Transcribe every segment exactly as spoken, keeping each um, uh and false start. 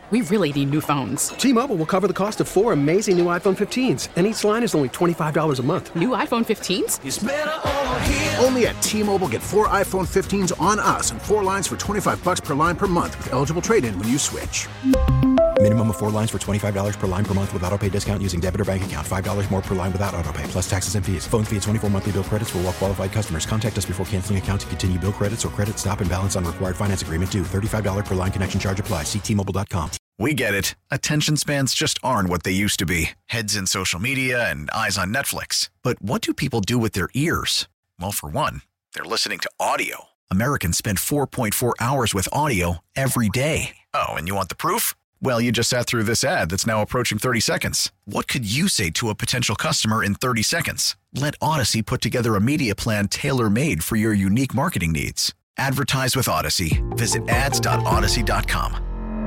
We really need new phones. T-Mobile will cover the cost of four amazing new iPhone fifteens, and each line is only twenty-five dollars a month. New iPhone fifteens? It's better over here. Only at T-Mobile, get four iPhone fifteens on us and four lines for twenty-five dollars per line per month with eligible trade-in when you switch. Minimum of four lines for twenty-five dollars per line per month with autopay discount using debit or bank account. five dollars more per line without autopay, plus taxes and fees. Phone fee at twenty-four monthly bill credits for well-qualified customers. Contact us before canceling account to continue bill credits or credit stop and balance on required finance agreement due. thirty-five dollars per line connection charge applies. See T Mobile dot com. We get it. Attention spans just aren't what they used to be. Heads in social media and eyes on Netflix. But what do people do with their ears? Well, for one, they're listening to audio. Americans spend four point four hours with audio every day. Oh, and you want the proof? Well, you just sat through this ad that's now approaching thirty seconds. What could you say to a potential customer in thirty seconds? Let Odyssey put together a media plan tailor-made for your unique marketing needs. Advertise with Odyssey. Visit ads dot odyssey dot com.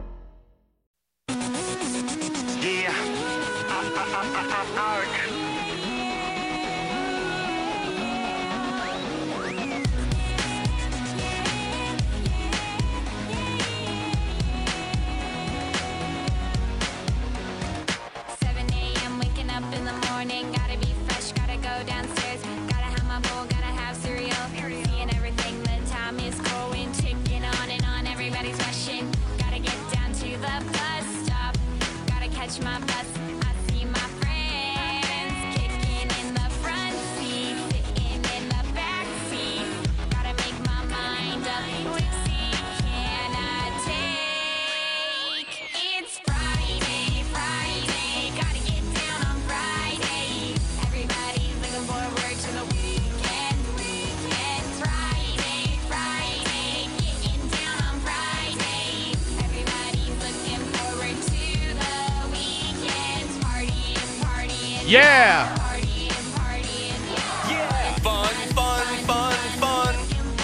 My bus, I see my friends kicking in the front seat, sitting in the back seat. Gotta make my mind up, which seat can I take? It's Friday, Friday, gotta get down on Friday. Everybody's looking forward to the weekend, weekend. Friday, Friday, getting down on Friday. Everybody's looking forward to Yeah! Yeah! Fun, fun, fun, fun.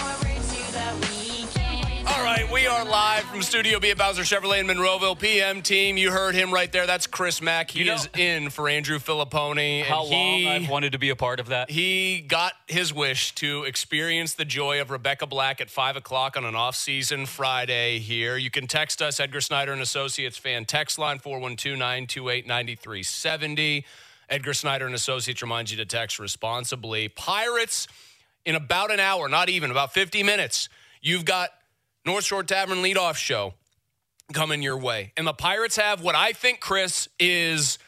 All right, we are live from Studio B at Bowser Chevrolet in Monroeville. P M team, you heard him right there. That's Chris Mack. He you know, is in for Andrew Filipponi. How and long he, I've wanted to be a part of that. He got his wish to experience the joy of Rebecca Black at five o'clock on an off-season Friday here. You can text us, Edgar Snyder and Associates fan text line, four one two, nine two eight, nine three seven zero. Edgar Snyder and Associates reminds you to text responsibly. Pirates, in about an hour, not even, about fifty minutes, you've got North Shore Tavern leadoff show coming your way. And the Pirates have what I think, Chris, is,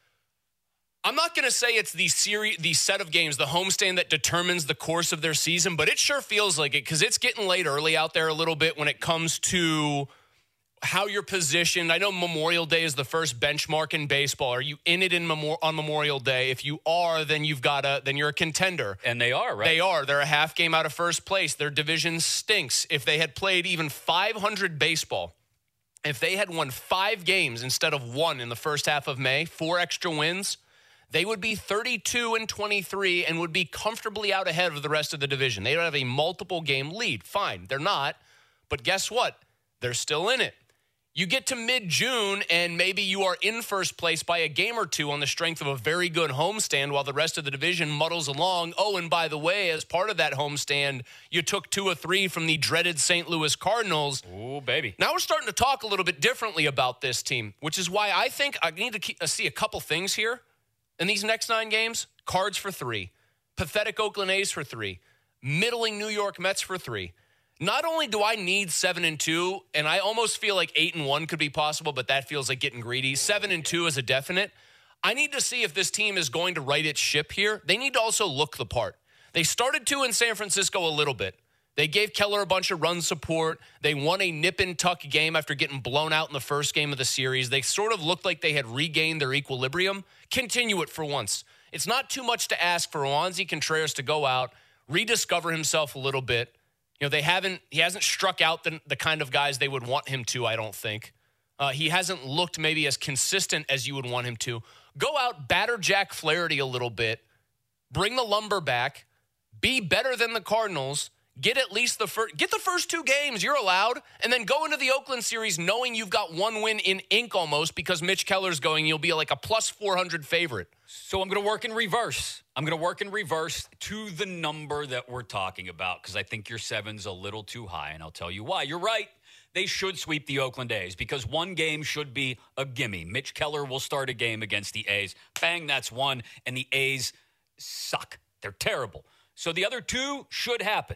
I'm not going to say it's the series, the set of games, the homestand that determines the course of their season, but it sure feels like it because it's getting late early out there a little bit when it comes to how you're positioned. I know Memorial Day is the first benchmark in baseball. Are you in it in Memor- on Memorial Day? If you are, then you've got a then you're a contender. And they are, right? They are. They're a half game out of first place. Their division stinks. If they had played even five hundred baseball, if they had won five games instead of one in the first half of May, four extra wins, they would be thirty-two and twenty-three and would be comfortably out ahead of the rest of the division. They would have a multiple game lead. Fine. They're not. But guess what? They're still in it. You get to mid-June, and maybe you are in first place by a game or two on the strength of a very good homestand while the rest of the division muddles along. Oh, and by the way, as part of that homestand, you took two or three from the dreaded Saint Louis Cardinals. Ooh, baby. Now we're starting to talk a little bit differently about this team, which is why I think I need to keep, uh, see a couple things here in these next nine games. Cards for three. Pathetic Oakland A's for three. Middling New York Mets for three. Not only do I need seven and two, and I almost feel like eight and one could be possible, but that feels like getting greedy. Seven and two is a definite. I need to see if this team is going to right its ship here. They need to also look the part. They started to in San Francisco a little bit. They gave Keller a bunch of run support. They won a nip and tuck game after getting blown out in the first game of the series. They sort of looked like they had regained their equilibrium. Continue it for once. It's not too much to ask for Roansy Contreras to go out, rediscover himself a little bit. You know, they haven't, he hasn't struck out the, the kind of guys they would want him to, I don't think. Uh, he hasn't looked maybe as consistent as you would want him to. Go out, batter Jack Flaherty a little bit, bring the lumber back, be better than the Cardinals, get at least the first, get the first two games, you're allowed, and then go into the Oakland series knowing you've got one win in ink almost because Mitch Keller's going, you'll be like a plus four hundred favorite. So I'm going to work in reverse. I'm going to work in reverse to the number that we're talking about because I think your seven's a little too high, and I'll tell you why. You're right. They should sweep the Oakland A's because one game should be a gimme. Mitch Keller will start a game against the A's. Bang, that's one. And the A's suck. They're terrible. So the other two should happen.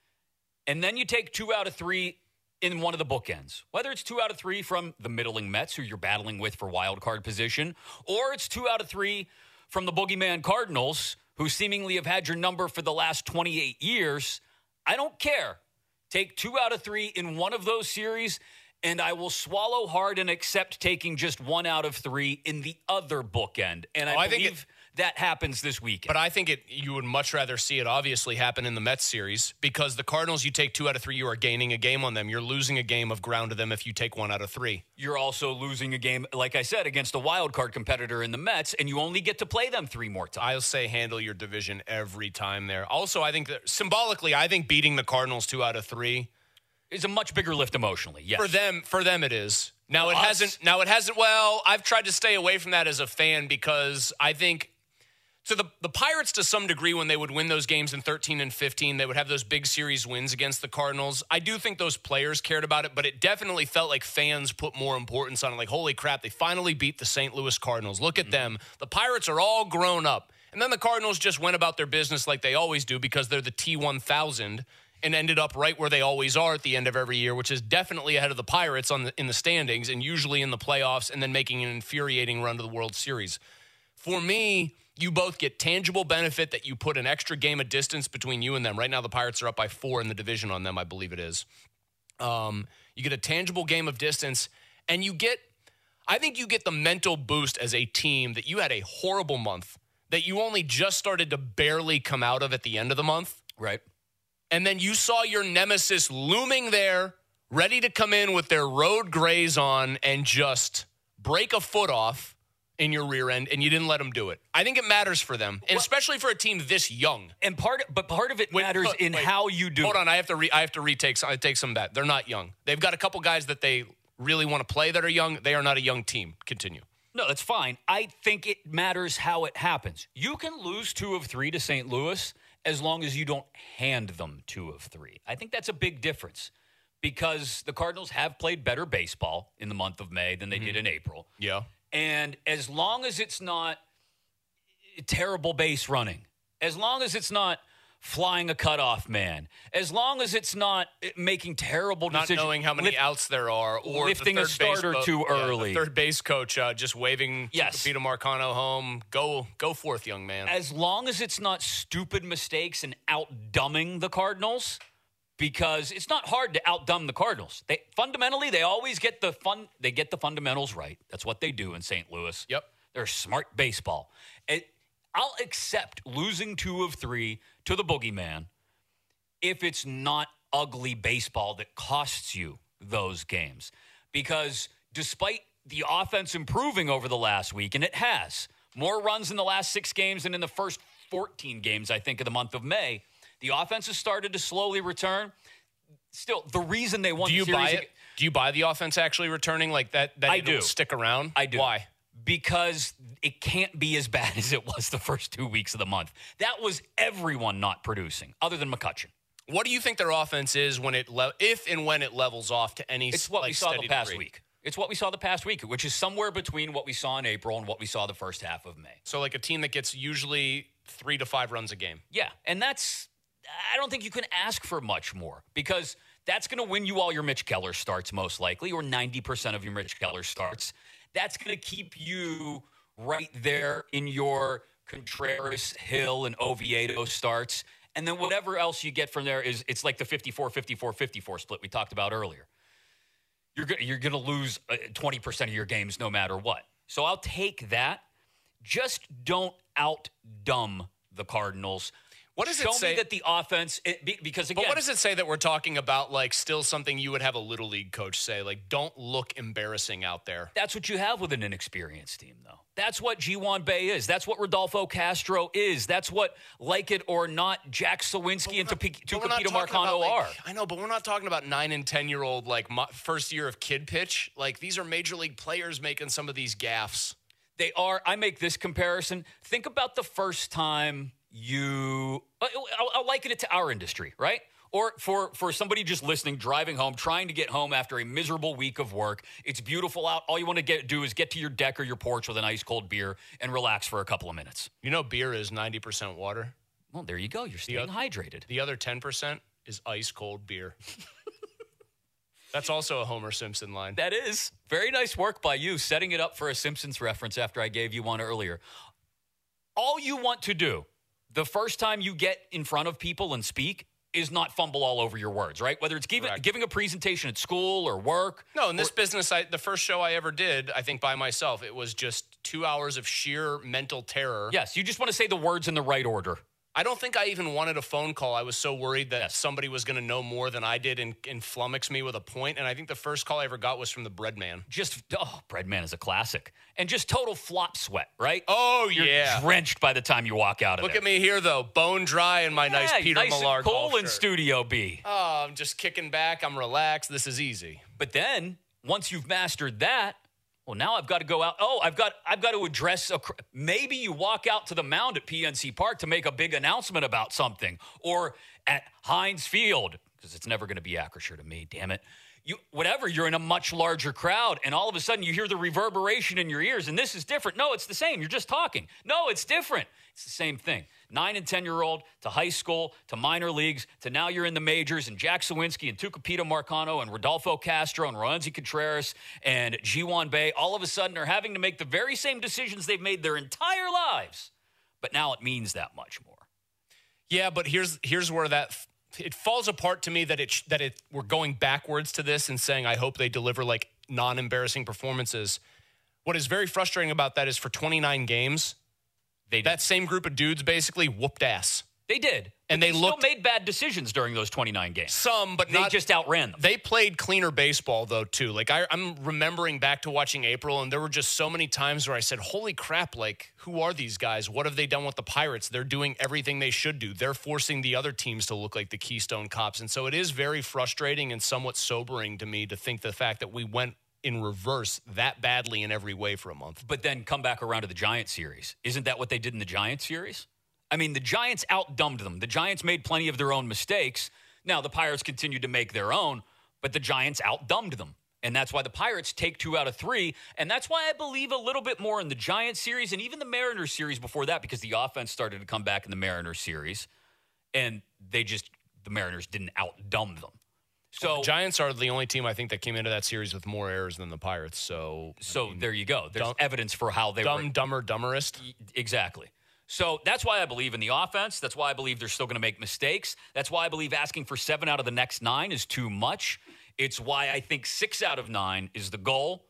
And then you take two out of three in one of the bookends. Whether it's two out of three from the middling Mets, who you're battling with for wild card position, or it's two out of three from the boogeyman Cardinals, who seemingly have had your number for the last twenty-eight years. I don't care. Take two out of three in one of those series, and I will swallow hard and accept taking just one out of three in the other bookend. And I, Oh, I think believe that happens this weekend. But I think it. You would much rather see it obviously happen in the Mets series because the Cardinals, you take two out of three, you are gaining a game on them. You're losing a game of ground to them if you take one out of three. You're also losing a game, like I said, against a wild card competitor in the Mets, and you only get to play them three more times. I'll say handle your division every time there. Also, I think that symbolically, I think beating the Cardinals two out of three is a much bigger lift emotionally. Yes, for them. For them, it is. Now For it us- hasn't. Now it hasn't. Well, I've tried to stay away from that as a fan because I think. So the, the Pirates, to some degree, when they would win those games in thirteen and fifteen, they would have those big series wins against the Cardinals. I do think those players cared about it, but it definitely felt like fans put more importance on it. Like, holy crap, they finally beat the Saint Louis Cardinals. Look at them. The Pirates are all grown up. And then the Cardinals just went about their business like they always do because they're the T one thousand and ended up right where they always are at the end of every year, which is definitely ahead of the Pirates on the, in the standings and usually in the playoffs and then making an infuriating run to the World Series. For me, you both get tangible benefit that you put an extra game of distance between you and them. Right now, the Pirates are up by four in the division on them, I believe it is. Um, you get a tangible game of distance, and you get, I think you get the mental boost as a team that you had a horrible month, that you only just started to barely come out of at the end of the month. Right. And then you saw your nemesis looming there, ready to come in with their road grays on and just break a foot off in your rear end, and you didn't let them do it. I think it matters for them, and especially for a team this young. And part, but part of it Wait, matters look, in wait. how you do Hold it. on, I have to re, I have to retake. some- I take some of that. They're not young. They've got a couple guys that they really want to play that are young. They are not a young team. Continue. No, that's fine. I think it matters how it happens. You can lose two of three to Saint Louis as long as you don't hand them two of three. I think that's a big difference because the Cardinals have played better baseball in the month of May than they did in April. Yeah. And as long as it's not terrible base running, as long as it's not flying a cutoff man, as long as it's not making terrible Not decisions, knowing how many lift- outs there are, or lifting the a third base starter bo- too yeah, the early. third base coach uh, just waving Yes. Peter Marcano home. Go, go forth, young man. as long as it's not stupid mistakes and outdumbing the Cardinals, because it's not hard to outdumb the Cardinals. They fundamentally they always get the fun they get the fundamentals right. That's what they do in Saint Louis. Yep. They're smart baseball. It, I'll accept losing two of three to the boogeyman if it's not ugly baseball that costs you those games. Because despite the offense improving over the last week, and it has, more runs in the last six games than in the first fourteen games, I think, of the month of May, the offense has started to slowly return. Still, the reason they won Do you the series... buy it? Do you buy the offense actually returning like that? That I it'll do. stick around. I do. Why? Because it can't be as bad as it was the first two weeks of the month. That was everyone not producing, other than McCutchen. What do you think their offense is when it, le- if and when it levels off to any? It's what like, we saw the steady past degree? week. It's what we saw the past week, which is somewhere between what we saw in April and what we saw the first half of May. So like a team that gets usually three to five runs a game. Yeah, and that's, I don't think you can ask for much more because that's going to win you all your Mitch Keller starts most likely, or ninety percent of your Mitch Keller starts. That's going to keep you right there in your Contreras, Hill, and Oviedo starts. And then whatever else you get from there is, it's like the fifty-four fifty-four fifty-four split we talked about earlier. You're go- you're going to lose uh, twenty percent of your games no matter what. So I'll take that. Just don't out-dumb the Cardinals. What does it Show say- me that the offense, it, be- because again, But what does it say that we're talking about? Like still something you would have a little league coach say, like don't look embarrassing out there. that's what you have with an inexperienced team, though. That's what G one Bay is. That's what Rodolfo Castro is. That's what, like it or not, Jack Sawinski and Tupi- But we're not Tucapito talking about, Marcano like- are. I know, but we're not talking about nine and ten year old like mo- first year of kid pitch. Like these are major league players making some of these gaffes. They are. I make this comparison. Think about the first time you, I'll, I'll liken it to our industry, right? Or for, for somebody just listening, driving home, trying to get home after a miserable week of work. It's beautiful out. All you want to get do is get to your deck or your porch with an ice cold beer and relax for a couple of minutes. You know, beer is ninety percent water. Well, there you go. You're staying The- hydrated. The other ten percent is ice cold beer. That's also a Homer Simpson line. That is. Very nice work by you, setting it up for a Simpsons reference after I gave you one earlier. All you want to do the first time you get in front of people and speak is not fumble all over your words, right? Whether it's giving, giving a presentation at school or work. No, in this or, business, I, the first show I ever did, I think by myself, it was just two hours of sheer mental terror. Yes, you just want to say the words in the right order. I don't think I even wanted a phone call. I was so worried that yes. somebody was going to know more than I did and, and flummox me with a point. And I think the first call I ever got was from the Bread Man. Just, oh, Bread Man is a classic. And just total flop sweat, right? Oh, You're yeah. drenched by the time you walk out of Look there. at me here, though. Bone dry in my yeah, nice Peter nice Millar and cool golf in shirt. Studio B. Oh, I'm just kicking back. I'm relaxed. This is easy. But then, once you've mastered that, well, now I've got to go out. Oh, I've got I've got to address a. Maybe you walk out to the mound at P N C Park to make a big announcement about something, or at Heinz Field, because it's never going to be Acrisure to me. Damn it, you whatever. You're in a much larger crowd, and all of a sudden you hear the reverberation in your ears, and this is different. No, it's the same. You're just talking. No, it's different. It's the same thing. Nine and ten-year-old to high school to minor leagues to now you're in the majors, and Jack Sawinski and Tucupita Marcano and Rodolfo Castro and Roansy Contreras and Ji-Wan Bae all of a sudden are having to make the very same decisions they've made their entire lives. But now it means that much more. Yeah, but here's here's where that it falls apart to me that it that it we're going backwards to this and saying I hope they deliver like non-embarrassing performances. What is very frustrating about that is for twenty-nine games, they that same group of dudes basically whooped ass. They did. And they, they still looked, made bad decisions during those twenty-nine games. Some, but they not, just outran them. They played cleaner baseball, though, too. Like, I, I'm remembering back to watching April, and there were just so many times where I said, holy crap, like, who are these guys? What have they done with the Pirates? They're doing everything they should do. They're forcing the other teams to look like the Keystone Cops. And so it is very frustrating and somewhat sobering to me to think the fact that we went in reverse that badly in every way for a month. But then come back around to the Giants series. Isn't that what they did in the Giants series? I mean, the Giants outdumbed them. The Giants made plenty of their own mistakes. Now, the Pirates continued to make their own, but the Giants outdumbed them. And that's why the Pirates take two out of three. And that's why I believe a little bit more in the Giants series and even the Mariners series before that, because the offense started to come back in the Mariners series. And they just, the Mariners didn't outdumb them. So well, the Giants are the only team I think that came into that series with more errors than the Pirates. So, so I mean, there you go. There's dumb, evidence for how they dumb, were. dumber, dumberest. Exactly. So that's why I believe in the offense. That's why I believe they're still going to make mistakes. That's why I believe asking for seven out of the next nine is too much. It's why I think six out of nine is the goal.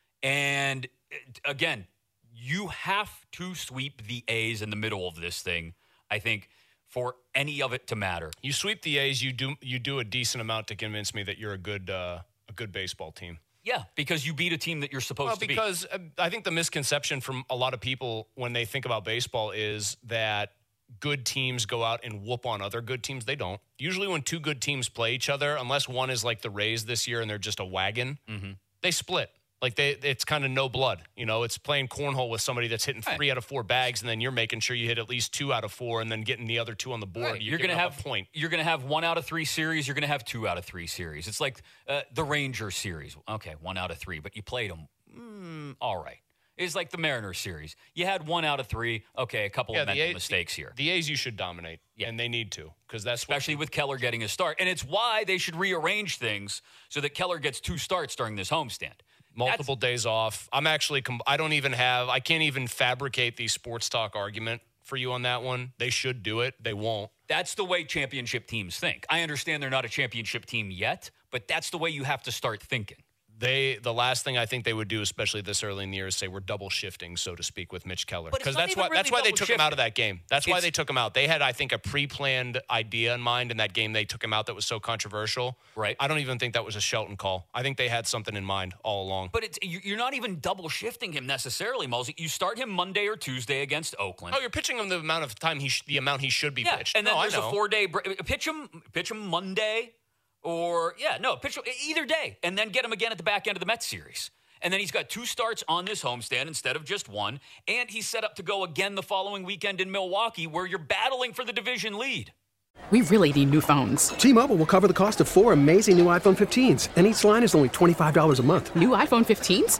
And again, you have to sweep the A's in the middle of this thing, I think, for any of it to matter. You sweep the A's, you do you do a decent amount to convince me that you're a good uh, a good baseball team. Yeah, because you beat a team that you're supposed well, to beat. Because uh, I think the misconception from a lot of people when they think about baseball is that good teams go out and whoop on other good teams. They don't. Usually when two good teams play each other, unless one is like the Rays this year and they're just a wagon, mm-hmm. they split. Like, they, it's kind of no blood. You know, it's playing cornhole with somebody that's hitting three right. out of four bags, and then you're making sure you hit at least two out of four and then getting the other two on the board. Right. You're, you're going to have a point. You're going to have one out of three series. You're going to have two out of three series. It's like uh, the Rangers series. Okay, one out of three, but you played them. Mm, all right. It's like the Mariners series. You had one out of three. Okay, a couple yeah, of mental A- mistakes here. The A's you should dominate, yeah. and they need to, because that's especially what, with Keller getting a start. And it's why they should rearrange things so that Keller gets two starts during this homestand. Multiple That's, days off. I'm actually, com- I don't even have, I can't even fabricate the sports talk argument for you on that one. They should do it. They won't. That's the way championship teams think. I understand they're not a championship team yet, but that's the way you have to start thinking. They, the last thing I think they would do, especially this early in the year, is say we're double shifting, so to speak, with Mitch Keller. Because that's why really that's why they took shifting. him out of that game. That's why it's, they took him out. They had, I think, a pre-planned idea in mind in that game. They took him out that was so controversial. Right. I don't even think that was a Shelton call. I think they had something in mind all along. But it's, you're not even double shifting him necessarily, Mosey. You start him Monday or Tuesday against Oakland. Oh, you're pitching him the amount of time he sh- the amount he should be yeah, pitched. And then no, there's I know. a four-day break. Pitch him, pitch him Monday. Or, yeah, no, pitch either day, and then get him again at the back end of the Mets series. And then he's got two starts on this homestand instead of just one, and he's set up to go again the following weekend in Milwaukee where you're battling for the division lead. We really need new phones. T-Mobile will cover the cost of four amazing new iPhone fifteens, and each line is only twenty-five dollars a month. New iPhone fifteens?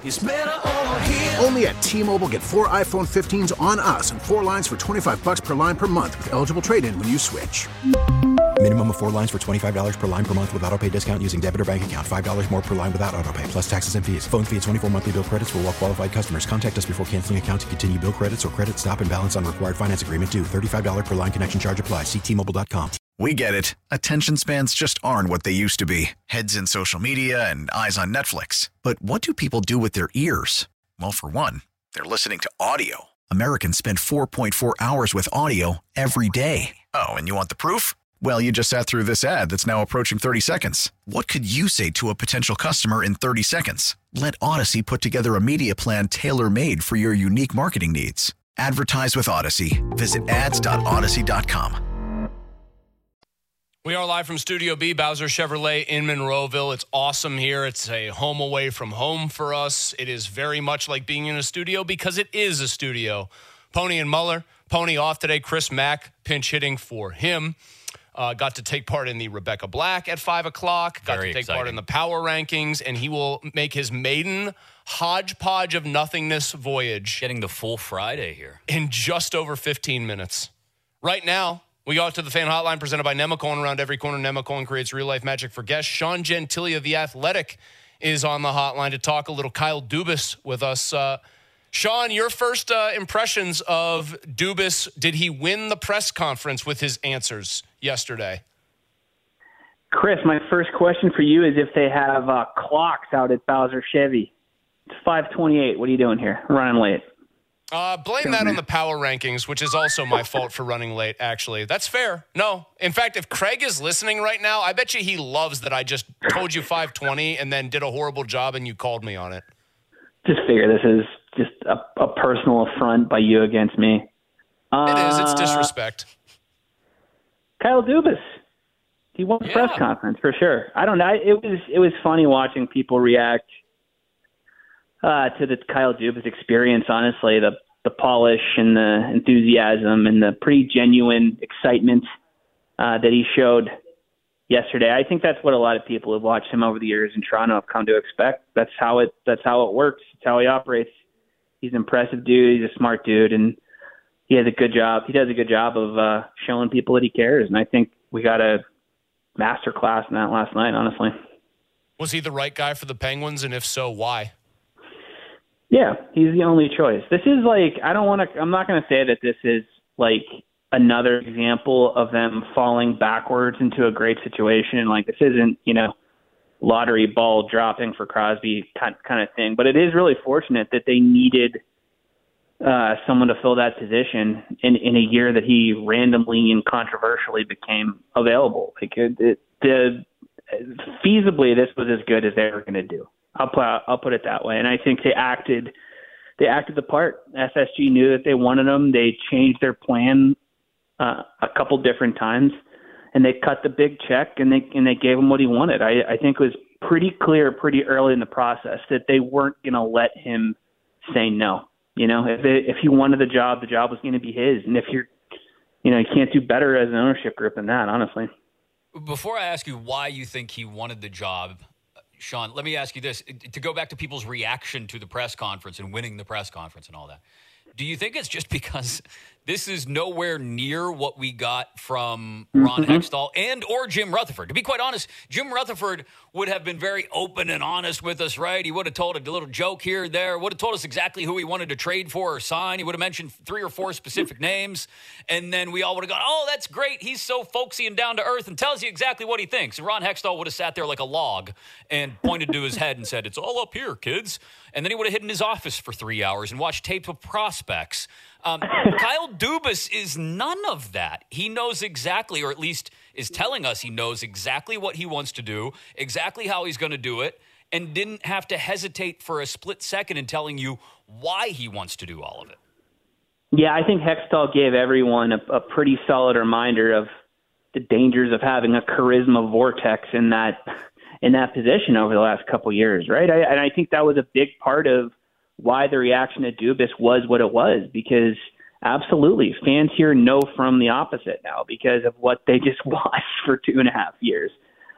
Only at T-Mobile, get four iPhone fifteens on us and four lines for twenty-five bucks per line per month with eligible trade-in when you switch. Minimum of four lines for twenty-five dollars per line per month with autopay discount using debit or bank account. five dollars more per line without autopay, plus taxes and fees. Phone fee at twenty-four monthly bill credits for well qualified customers. Contact us before canceling account to continue bill credits or credit stop and balance on required finance agreement due. thirty-five dollars per line connection charge applies. See T Mobile dot com. We get it. Attention spans just aren't what they used to be. Heads in social media and eyes on Netflix. But what do people do with their ears? Well, for one, they're listening to audio. Americans spend four point four hours with audio every day. Oh, and you want the proof? Well, you just sat through this ad that's now approaching thirty seconds. What could you say to a potential customer in thirty seconds? Let Odyssey put together a media plan tailor-made for your unique marketing needs. Advertise with Odyssey. Visit ads dot odyssey dot com. We are live from Studio B, Bowser Chevrolet in Monroeville. It's awesome here. It's a home away from home for us. It is very much like being in a studio because it is a studio. Pony and Muller. Pony off today. Chris Mack pinch hitting for him. Uh, got to take part in the Rebecca Black at five o'clock. Got Very to take exciting. part in the Power Rankings, and he will make his maiden hodgepodge of nothingness voyage Getting the full Friday here. in just over fifteen minutes. Right now, we go out to the fan hotline presented by Nemacolin. Around every corner, Nemacolin creates real-life magic for guests. Sean Gentili of The Athletic is on the hotline to talk a little Kyle Dubas with us. Uh, Sean, your first uh, impressions of Dubas. Did he win the press conference with his answers yesterday? Chris, my first question for you is if they have uh, clocks out at Bowser Chevy. It's five twenty-eight. What are you doing here? Running late. Uh, blame that on the Power Rankings, which is also my fault for running late, actually. That's fair. No. In fact, if Craig is listening right now, I bet you he loves that I just told you five twenty and then did a horrible job and you called me on it. Just figure this is just a, a personal affront by you against me. Uh, It is. It's disrespect. Kyle Dubas. He won the Yeah. press conference for sure. I don't know. I- It was it was funny watching people react uh, to the Kyle Dubas experience. Honestly, the the polish and the enthusiasm and the pretty genuine excitement uh, that he showed yesterday. I think that's what a lot of people who've watched him over the years in Toronto have come to expect. That's how it that's how it works. It's how he operates. He's an impressive dude. He's a smart dude, and he has a good job. He does a good job of uh, showing people that he cares. And I think we got a master class in that last night, honestly. Was he the right guy for the Penguins? And if so, why? Yeah, he's the only choice. This is like, I don't want to, I'm not going to say that this is like another example of them falling backwards into a great situation. Like, this isn't, you know, lottery ball dropping for Crosby kind, kind of thing. But it is really fortunate that they needed uh, someone to fill that position in, in a year that he randomly and controversially became available. Like, it, it, the feasibly, this was as good as they were going to do. I'll put I'll put it that way, and I think they acted they acted the part. S S G knew that they wanted him. They changed their plan uh, a couple different times, and they cut the big check and they and they gave him what he wanted. I, I think it was pretty clear pretty early in the process that they weren't going to let him say no. You know, if it, if he wanted the job, the job was going to be his. And if you're, you know, you can't do better as an ownership group than that, honestly. Before I ask you why you think he wanted the job, Sean, let me ask you this. To go back to people's reaction to the press conference and winning the press conference and all that, do you think it's just because this is nowhere near what we got from Ron Mm-hmm. Hextall and or Jim Rutherford? To be quite honest, Jim Rutherford would have been very open and honest with us, right? He would have told a little joke here and there, would have told us exactly who he wanted to trade for or sign. He would have mentioned three or four specific names, and then we all would have gone, oh, that's great. He's so folksy and down to earth and tells you exactly what he thinks. And Ron Hextall would have sat there like a log and pointed to his head and said, it's all up here, kids. And then he would have hidden in his office for three hours and watched tapes of prospects. Um, Kyle Dubas is none of that. He knows exactly, or at least is telling us he knows exactly what he wants to do, exactly how he's going to do it, and didn't have to hesitate for a split second in telling you why he wants to do all of it. Yeah, I think Hextall gave everyone a, a pretty solid reminder of the dangers of having a charisma vortex in that in that position over the last couple of years, right? I, and I think that was a big part of why the reaction to Dubas was what it was, because absolutely. Fans here know from the opposite now because of what they just watched for two and a half years.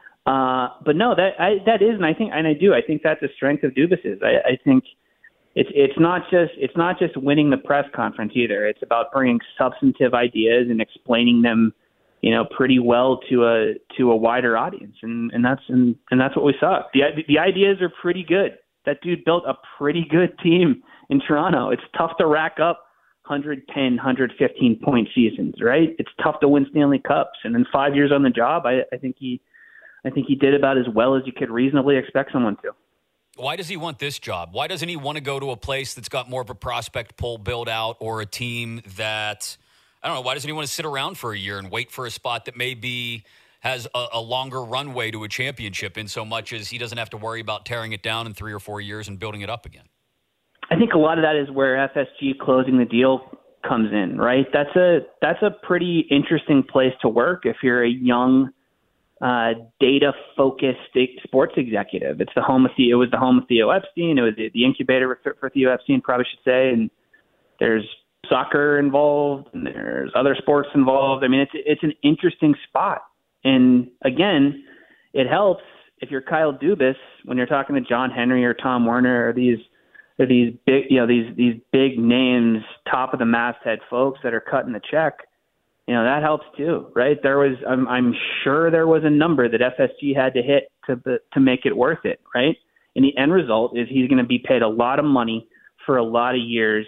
Uh, but no, that I, that is, and I think, and I do, I think that's a strength of Dubas's. I, I think it's it's not just it's not just winning the press conference either. It's about bringing substantive ideas and explaining them, you know, pretty well to a to a wider audience, and and that's and, and that's what we saw. the The ideas are pretty good. That dude built a pretty good team in Toronto. It's tough to rack up one ten, one hundred fifteen point seasons, right? It's tough to win Stanley Cups, and in five years on the job, I, I think he. I think he did about as well as you could reasonably expect someone to. Why does he want this job? Why doesn't he want to go to a place that's got more of a prospect pool build out, or a team that, I don't know, why doesn't he want to sit around for a year and wait for a spot that maybe has a, a longer runway to a championship, in so much as he doesn't have to worry about tearing it down in three or four years and building it up again? I think a lot of that is where F S G closing the deal comes in, right? That's a that's a pretty interesting place to work if you're a young, Uh, data-focused sports executive. It's the home of Theo. It was the home of Theo Epstein. It was the, the incubator for, for Theo Epstein, probably should say. And there's soccer involved, and there's other sports involved. I mean, it's it's an interesting spot. And again, it helps if you're Kyle Dubas when you're talking to John Henry or Tom Werner or these or these big, you know, these these big names, top of the masthead folks that are cutting the check. You know, that helps too, right? There was, I'm, I'm sure there was a number that F S G had to hit to to make it worth it, right? And the end result is he's going to be paid a lot of money for a lot of years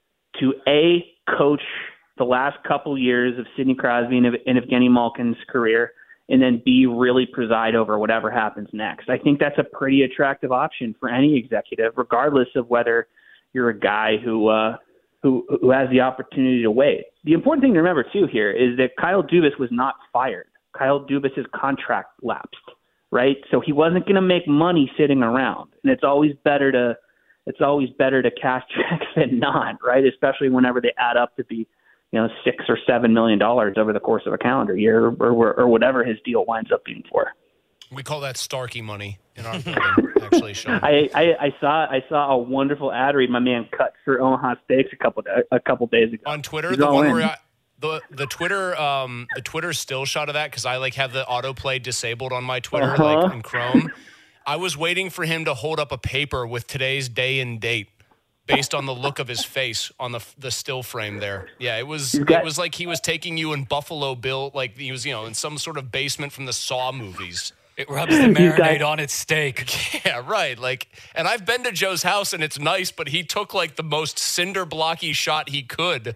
to A, coach the last couple years of Sidney Crosby and, and Evgeny Malkin's career, and then B, really preside over whatever happens next. I think that's a pretty attractive option for any executive, regardless of whether you're a guy who uh, who who has the opportunity to wait. The important thing to remember, too, here is that Kyle Dubas was not fired. Kyle Dubas's contract lapsed, right? So he wasn't going to make money sitting around. And it's always better to it's always better to cash checks than not, right? Especially whenever they add up to be, you know, six or seven million dollars over the course of a calendar year, or, or or whatever his deal winds up being for. We call that Starkey money in our building, actually, Sean. I, I, I saw I saw a wonderful ad read my man cut for Omaha Steaks a couple a couple days ago on Twitter. He's the one in. where I, the the Twitter um the Twitter still shot of that, because I like have the autoplay disabled on my Twitter, uh-huh. like in Chrome. I was waiting for him to hold up a paper with today's day and date, based on the look of his face on the the still frame there. Yeah, it was got, it was like he was taking you in Buffalo Bill, like he was, you know, in some sort of basement from the Saw movies. It rubs the marinade on its steak. Yeah, right. Like, and I've been to Joe's house and it's nice, but he took like the most cinder blocky shot he could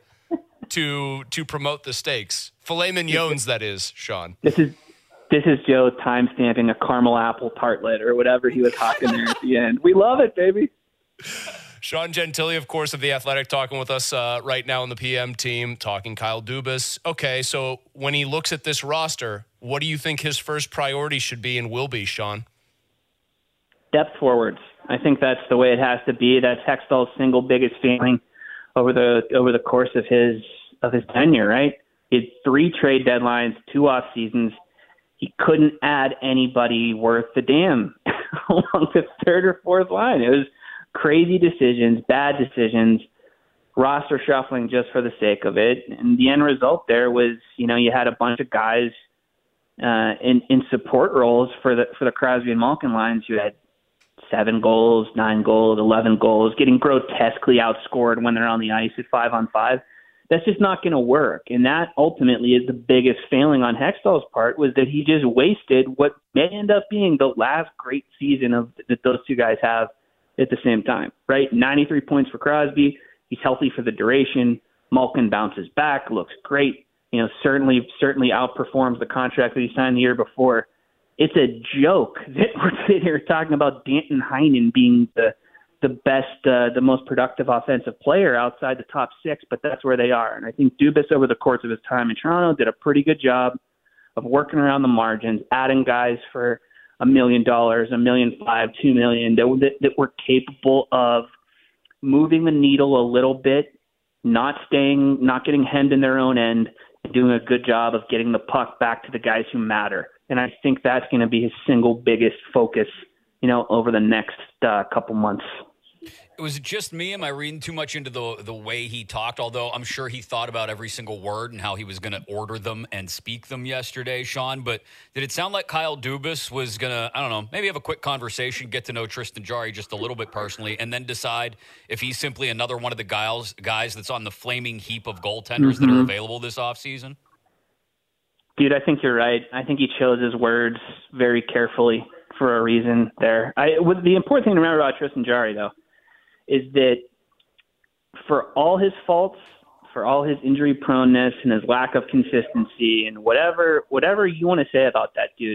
to to promote the steaks. Filet mignons, that is, Sean. This is this is Joe time stamping a caramel apple tartlet or whatever he was hawking there at the end. We love it, baby. Sean Gentili, of course, of The Athletic, talking with us uh, right now on the P M team, talking Kyle Dubas. Okay, so when he looks at this roster, what do you think his first priority should be and will be, Sean? Depth forwards. I think that's the way it has to be. That's Hextall's single biggest failing over the over the course of his of his tenure, right? He had three trade deadlines, two off seasons. He couldn't add anybody worth the damn along the third or fourth line. It was crazy decisions, bad decisions, roster shuffling just for the sake of it. And the end result there was, you know, you had a bunch of guys uh, in, in support roles for the for the Crosby and Malkin lines who had seven goals, nine goals, eleven goals, getting grotesquely outscored when they're on the ice at five on five. That's just not going to work. And that ultimately is the biggest failing on Hextall's part, was that he just wasted what may end up being the last great season of that those two guys have at the same time, right? ninety-three points for Crosby. He's healthy for the duration. Malkin bounces back, looks great. You know, certainly, certainly outperforms the contract that he signed the year before. It's a joke that we're sitting here talking about Danton Heinen being the the best, uh, the most productive offensive player outside the top six, but that's where they are. And I think Dubas, over the course of his time in Toronto, did a pretty good job of working around the margins, adding guys for a million dollars, a million five, two million, that, that, that were capable of moving the needle a little bit, not staying, not getting hemmed in their own end, and doing a good job of getting the puck back to the guys who matter. And I think that's going to be his single biggest focus, you know, over the next uh, couple months. Was it just me? Am I reading too much into the the way he talked? Although I'm sure he thought about every single word and how he was going to order them and speak them yesterday, Sean. But did it sound like Kyle Dubas was going to, I don't know, maybe have a quick conversation, get to know Tristan Jarry just a little bit personally, and then decide if he's simply another one of the guys, guys that's on the flaming heap of goaltenders mm-hmm. that are available this offseason? Dude, I think you're right. I think he chose his words very carefully for a reason there. I, the important thing to remember about Tristan Jarry, though, is that for all his faults, for all his injury proneness and his lack of consistency and whatever whatever you want to say about that dude,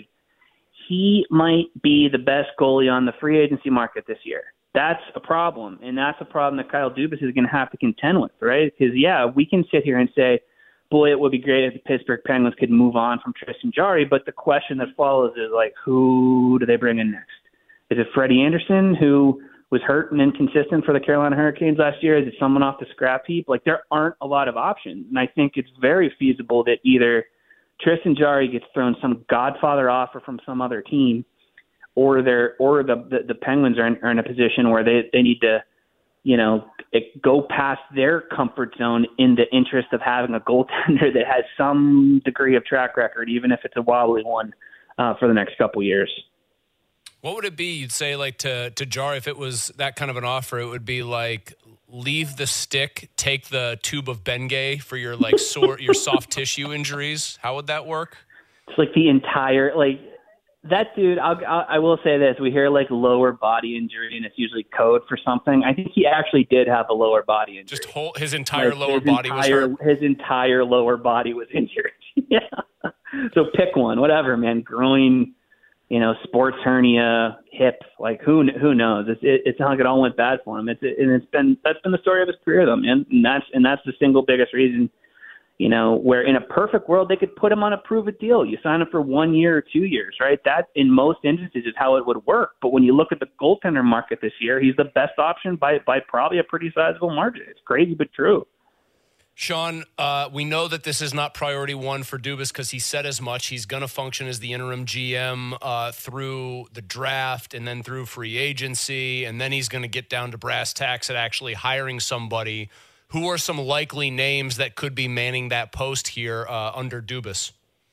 he might be the best goalie on the free agency market this year. That's a problem, and that's a problem that Kyle Dubas is going to have to contend with, right? Because, yeah, we can sit here and say, boy, it would be great if the Pittsburgh Penguins could move on from Tristan Jarry, but the question that follows is, like, who do they bring in next? Is it Freddie Anderson, who was hurt and inconsistent for the Carolina Hurricanes last year? Is it someone off the scrap heap? Like, there aren't a lot of options, and I think it's very feasible that either Tristan Jarry gets thrown some godfather offer from some other team, or they're or the the, the Penguins are in, are in a position where they, they need to, you know, it, go past their comfort zone in the interest of having a goaltender that has some degree of track record, even if it's a wobbly one, uh, for the next couple years. What would it be? You'd say, like, to to Jarry, if it was that kind of an offer, it would be like, leave the stick, take the tube of Bengay for your like sore your soft tissue injuries. How would that work? It's like the entire like that dude. I'll, I'll, I will say this: we hear like lower body injury, and it's usually code for something. I think he actually did have a lower body injury. Just whole, his entire like, lower his body entire, was hurt. His entire lower body was injured. Yeah. So pick one, whatever, man. Groin, you know, sports hernia, hip, like who who knows? It's it, it's not like it all went bad for him. It's it, and it's been that's been the story of his career, though, man. And that's and that's the single biggest reason, you know, where in a perfect world they could put him on a prove it deal. You sign him for one year or two years, right? That in most instances is how it would work. But when you look at the goaltender market this year, he's the best option by by probably a pretty sizable margin. It's crazy but true. Sean, uh, we know that this is not priority one for Dubas because he said as much. He's going to function as the interim G M uh, through the draft and then through free agency, and then he's going to get down to brass tacks at actually hiring somebody. Who are some likely names that could be manning that post here uh, under Dubas?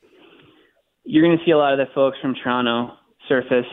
You're going to see a lot of the folks from Toronto surface.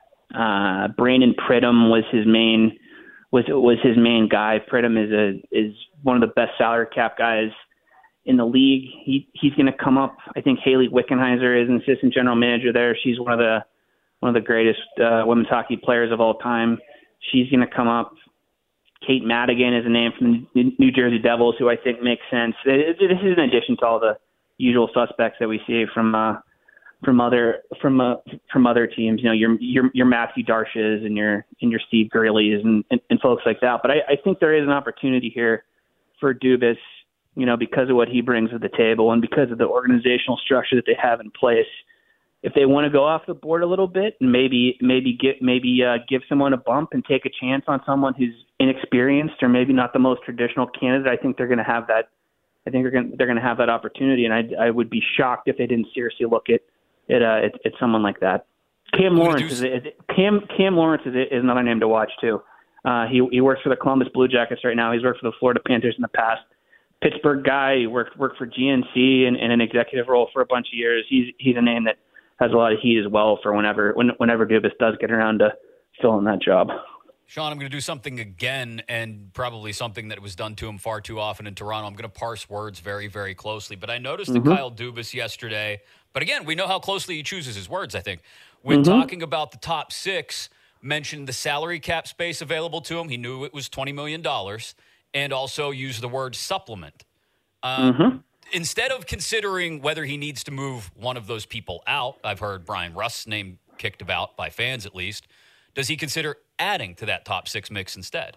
Uh, Brandon Pridham was his main was was his main guy. Pridham is a is one of the best salary cap guys in the league. He he's going to come up. I think Haley Wickenheiser is an assistant general manager there. She's one of the one of the greatest uh, women's hockey players of all time. She's going to come up. Kate Madigan is a name from the New Jersey Devils, who I think makes sense. This is in addition to all the usual suspects that we see from uh, from other from uh, from other teams. You know, your your your Matthew Darshes and your and your Steve Gurleys and, and, and folks like that. But I, I think there is an opportunity here for Dubas, you know, because of what he brings to the table and because of the organizational structure that they have in place. If they want to go off the board a little bit and maybe maybe get maybe uh, give someone a bump and take a chance on someone who's inexperienced or maybe not the most traditional candidate, I think they're going to have that. I think they're going they're going to have that opportunity, and I I would be shocked if they didn't seriously look at at uh, at, at someone like that. Cam Lawrence is, is Cam Cam Lawrence is, is another name to watch too. Uh, he he works for the Columbus Blue Jackets right now. He's worked for the Florida Panthers in the past. Pittsburgh guy. He worked worked for G N C in, in an executive role for a bunch of years. He's he's a name that has a lot of heat as well for whenever when, whenever Dubas does get around to filling that job. Sean, I'm going to do something again, and probably something that was done to him far too often in Toronto. I'm going to parse words very, very closely. But I noticed mm-hmm. that Kyle Dubas yesterday, but again, we know how closely he chooses his words, I think. When mm-hmm. talking about the top six, mentioned the salary cap space available to him. He knew it was twenty million dollars, and also used the word supplement. Um, mm-hmm. Instead of considering whether he needs to move one of those people out, I've heard Brian Rust's name kicked about by fans at least, does he consider adding to that top six mix instead?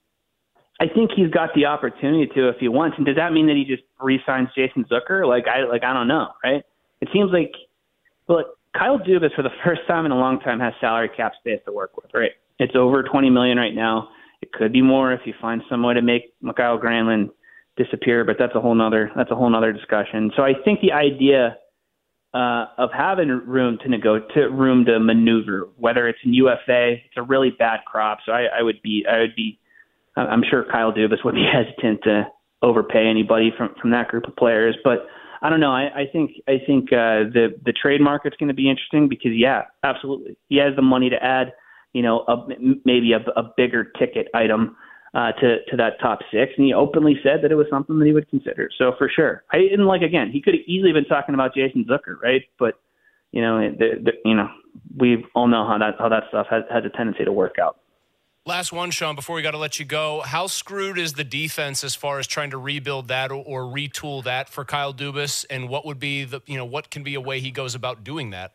I think he's got the opportunity to if he wants. And does that mean that he just re-signs Jason Zucker? Like I like I don't know, right? It seems like well, Kyle Dubas for the first time in a long time has salary cap space to work with, right? It's over twenty million dollars right now. It could be more if you find some way to make Mikael Granlund disappear, but that's a whole nother that's a whole nother discussion. So I think the idea uh, of having room to nego- to room to maneuver. Whether it's in U F A, it's a really bad crop, so I, I would be I would be I'm sure Kyle Dubas would be hesitant to overpay anybody from from that group of players, but I don't know. I, I think I think uh, the the trade market's going to be interesting because yeah, absolutely, he has the money to add, you know, a, maybe a, a bigger ticket item uh, to to that top six, and he openly said that it was something that he would consider. So for sure, I and like again, he could have easily been talking about Jason Zucker, right? But you know, the, the, you know, we all know how that how that stuff has has a tendency to work out. Last one, Sean, before we got to let you go. How screwed is the defense as far as trying to rebuild that or, or retool that for Kyle Dubas? And what would be the, you know, what can be a way he goes about doing that?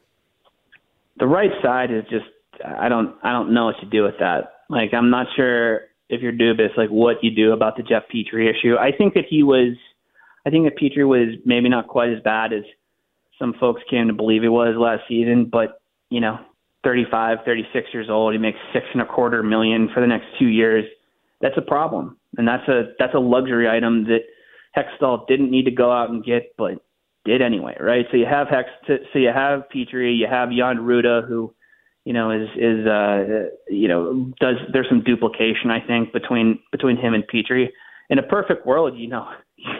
The right side is just, I don't, I don't know what to do with that. Like, I'm not sure if you're Dubas, like what you do about the Jeff Petrie issue. I think that he was, I think that Petrie was maybe not quite as bad as some folks came to believe he was last season, but you know, thirty-five, thirty-six years old. He makes six and a quarter million for the next two years. That's a problem. And that's a, that's a luxury item that Hextall didn't need to go out and get, but did anyway, right? So you have Hex, so you have Petrie, you have Jan Ruda, who, you know, is, is, uh, you know, does, there's some duplication, I think, between, between him and Petrie. In a perfect world, you know,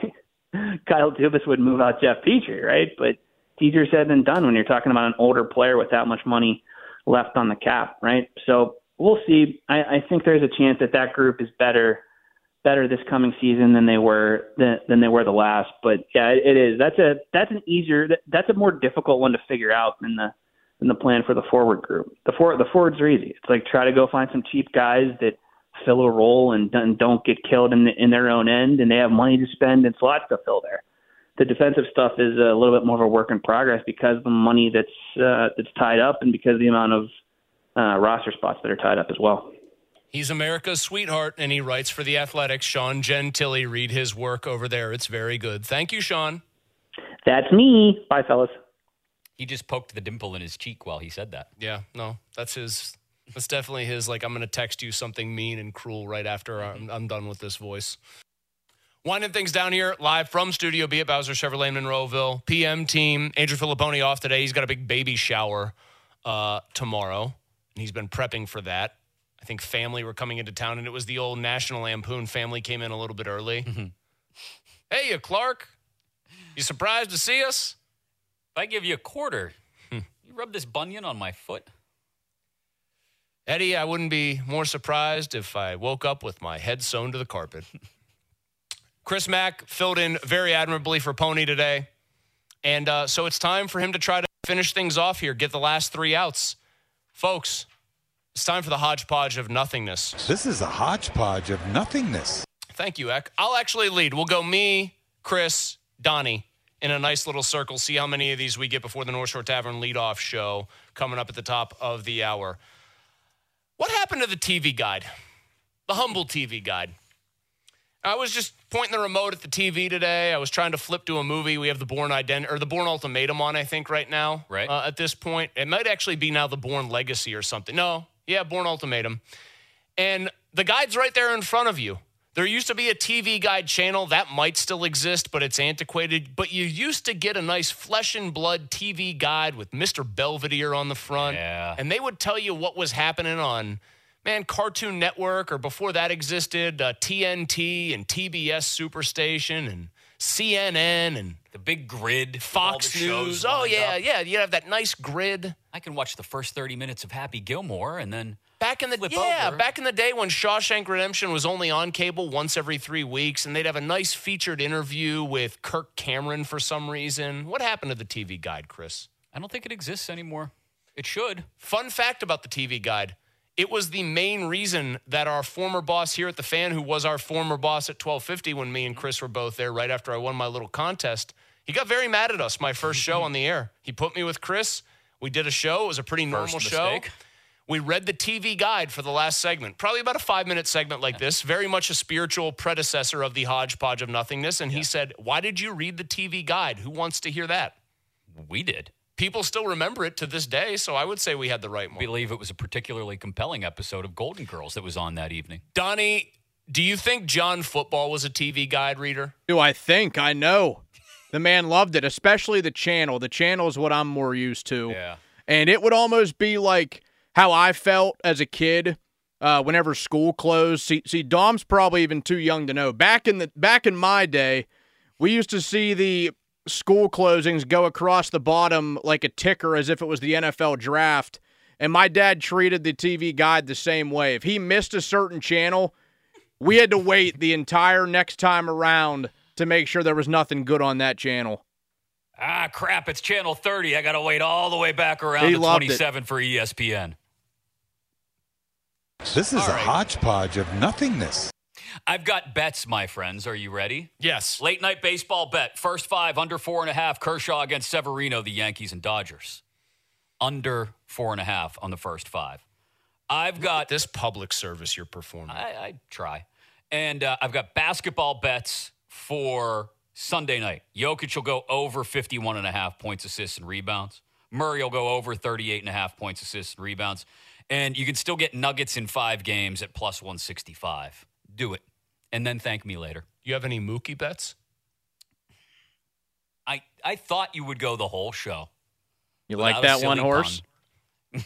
Kyle Dubas would move out Jeff Petrie, right? But it's easier said than done when you're talking about an older player with that much money left on the cap, right? So we'll see. I, I think there's a chance that that group is better, better this coming season than they were than, than they were the last. But yeah, it, it is. That's a that's an easier. That's a more difficult one to figure out than the than the plan for the forward group. The for the forwards are easy. It's like try to go find some cheap guys that fill a role and don't, don't get killed in the, in their own end, and they have money to spend and slots to fill there. The defensive stuff is a little bit more of a work in progress because of the money that's uh, that's tied up and because of the amount of uh, roster spots that are tied up as well. He's America's sweetheart, and he writes for The Athletic. Sean Gentili, read his work over there. It's very good. Thank you, Sean. That's me. Bye, fellas. He just poked the dimple in his cheek while he said that. Yeah, no, that's his. That's definitely his, like, I'm going to text you something mean and cruel right after I'm, I'm done with this voice. Winding things down here, live from Studio B at Bowser Chevrolet in Monroeville. P M team, Andrew Filipponi off today. He's got a big baby shower uh, tomorrow, and he's been prepping for that. I think family were coming into town, and it was the old National Lampoon family came in a little bit early. Mm-hmm. Hey, you Clark. You surprised to see us? If I give you a quarter, hmm. you rub this bunion on my foot? Eddie, I wouldn't be more surprised if I woke up with my head sewn to the carpet. Chris Mack filled in very admirably for Pony today. And uh, so it's time for him to try to finish things off here, get the last three outs. Folks, it's time for the hodgepodge of nothingness. This is a hodgepodge of nothingness. Thank you, Eck. I'll actually lead. We'll go me, Chris, Donnie in a nice little circle, see how many of these we get before the North Shore Tavern leadoff show coming up at the top of the hour. What happened to the T V guide? The humble T V guide. I was just pointing the remote at the T V today. I was trying to flip to a movie. We have the Bourne Ident- or the Bourne Ultimatum on, I think, right now. Right. Uh, at this point. It might actually be now the Bourne Legacy or something. No. Yeah, Bourne Ultimatum. And the guide's right there in front of you. There used to be a T V guide channel. That might still exist, but it's antiquated. But you used to get a nice flesh and blood T V guide with Mister Belvedere on the front. Yeah. And they would tell you what was happening on, man, Cartoon Network, or before that existed, uh, T N T and T B S Superstation and C N N and the big grid. Fox News. Oh, yeah, up. yeah. You have that nice grid. I can watch the first thirty minutes of Happy Gilmore and then back in the flip yeah, over. back in the day when Shawshank Redemption was only on cable once every three weeks, and they'd have a nice featured interview with Kirk Cameron for some reason. What happened to the T V guide, Chris? I don't think it exists anymore. It should. Fun fact about the T V guide. It was the main reason that our former boss here at The Fan, who was our former boss at twelve fifty when me and Chris were both there right after I won my little contest, he got very mad at us my first show on the air. He put me with Chris. We did a show. It was a pretty normal First show. mistake. We read the T V guide for the last segment, probably about a five-minute segment like this, very much a spiritual predecessor of the hodgepodge of nothingness. And he said, why did you read the T V guide? Who wants to hear that? We did. People still remember it to this day, so I would say we had the right one. I believe it was a particularly compelling episode of Golden Girls that was on that evening. Donnie, do you think John Football was a T V guide reader? Do I think? I know. The man loved it, especially the channel. The channel is what I'm more used to. Yeah. And it would almost be like how I felt as a kid uh, whenever school closed. See, see, Dom's probably even too young to know. Back in the back in my day, we used to see the school closings go across the bottom like a ticker as if it was the N F L draft. And my dad treated the T V guide the same way. If he missed a certain channel, we had to wait the entire next time around to make sure there was nothing good on that channel. Ah, crap, it's channel thirty. I got to wait all the way back around He to loved twenty-seven for E S P N. This is All a right. hodgepodge of nothingness. I've got bets, my friends. Are you ready? Yes. Late night baseball bet. First five, under four and a half. Kershaw against Severino, the Yankees and Dodgers. Under four and a half on the first five. I've got This public service you're performing. I, I try. And uh, I've got basketball bets for Sunday night. Jokic will go over fifty-one and a half points, assists, and rebounds. Murray will go over thirty-eight and a half points, assists, and rebounds. And you can still get Nuggets in five games at plus one sixty-five. Do it. And then thank me later. You have any Mookie bets? I, I thought you would go the whole show. You Well, like that was that one silly horse? pun.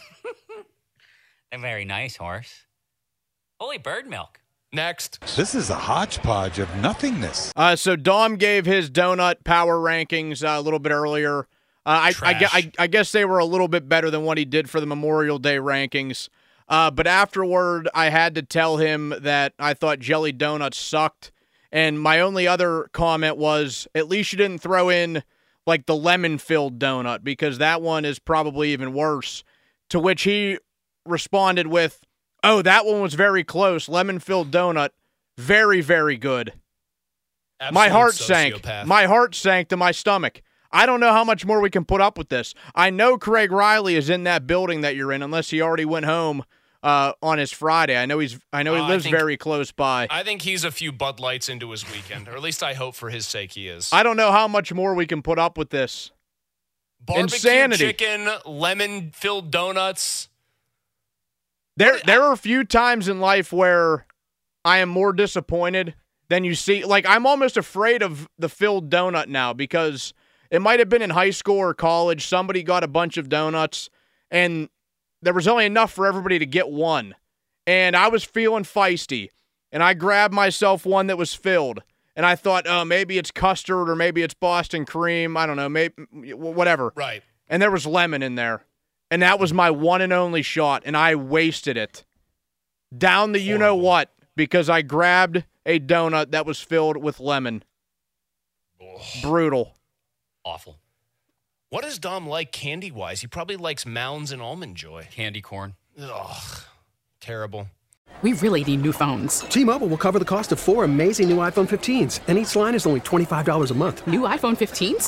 A very nice horse. Holy bird milk. Next. This is a hodgepodge of nothingness. Uh, so Dom gave his donut power rankings uh, a little bit earlier. Uh, I, I, gue- I, I guess they were a little bit better than what he did for the Memorial Day rankings. Uh, but afterward, I had to tell him that I thought jelly donuts sucked. And my only other comment was, at least you didn't throw in like the lemon-filled donut, because that one is probably even worse. To which he responded with, oh, that one was very close. Lemon-filled donut, very, very good. My Absolute heart sank. sociopath. My heart sank to my stomach. I don't know how much more we can put up with this. I know Craig Riley is in that building that you're in, unless he already went home uh, on his Friday. I know he's. I know he Uh, I lives think- very close by. I think he's a few Bud Lights into his weekend, or at least I hope for his sake he is. I don't know how much more we can put up with this. Barbecue Insanity. chicken, lemon-filled donuts. There, there are a few times in life where I am more disappointed than you see. Like, I'm almost afraid of the filled donut now, because it might have been in high school or college. Somebody got a bunch of donuts, and there was only enough for everybody to get one. And I was feeling feisty, and I grabbed myself one that was filled. And I thought, oh, maybe it's custard or maybe it's Boston cream. I don't know, maybe whatever. Right. And there was lemon in there. And that was my one and only shot, and I wasted it. Down the you-know-what, because I grabbed a donut that was filled with lemon. Brutal. Awful. What does Dom like candy-wise? He probably likes Mounds and Almond Joy. Candy corn. Ugh. Terrible. We really need new phones. T-Mobile will cover the cost of four amazing new iPhone fifteens, and each line is only twenty-five dollars a month. New iPhone fifteens?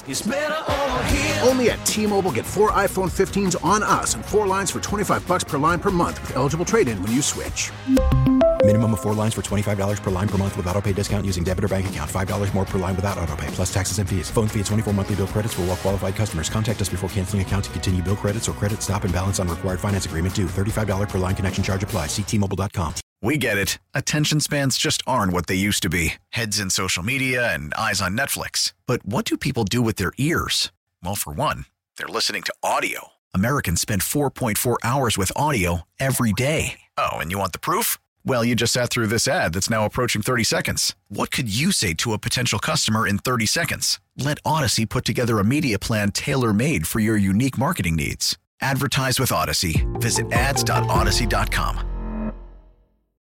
Only at T-Mobile, get four iPhone fifteens on us and four lines for twenty-five bucks per line per month with eligible trade-in when you switch. Minimum of four lines for twenty-five dollars per line per month with autopay discount using debit or bank account. five dollars more per line without autopay, plus taxes and fees. Phone fee at twenty-four monthly bill credits for well-qualified customers. Contact us before canceling account to continue bill credits or credit stop and balance on required finance agreement due. thirty-five dollars per line connection charge applies. See T Mobile dot com. We get it. Attention spans just aren't what they used to be. Heads in social media and eyes on Netflix. But what do people do with their ears? Well, for one, they're listening to audio. Americans spend four point four hours with audio every day. Oh, and you want the proof? Well, you just sat through this ad that's now approaching thirty seconds. What could you say to a potential customer in thirty seconds? Let Odyssey put together a media plan tailor-made for your unique marketing needs. Advertise with Odyssey. Visit ads dot odyssey dot com.